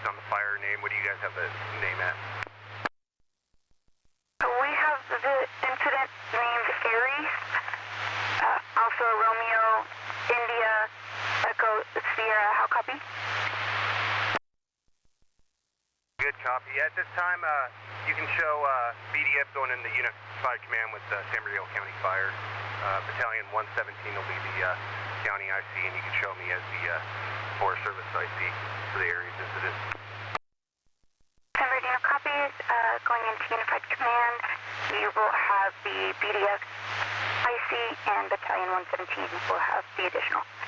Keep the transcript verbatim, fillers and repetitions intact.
on the fire name. What do you guys have the name at? We have the incident named Aries, uh, Alpha Romeo, India, Echo Sierra. How copy? Good copy. At this time, uh, you can show uh, B D F going in the Unified Command with uh, San Bernardino County Fire. Uh, Battalion one seventeen will be the uh, county I C, and you can show me as the uh, Forest Service I C for the Aries incident. San Bernardino copies. Uh, going into Unified Command, we will have the B D F I C, and Battalion one seventeen will have the additional.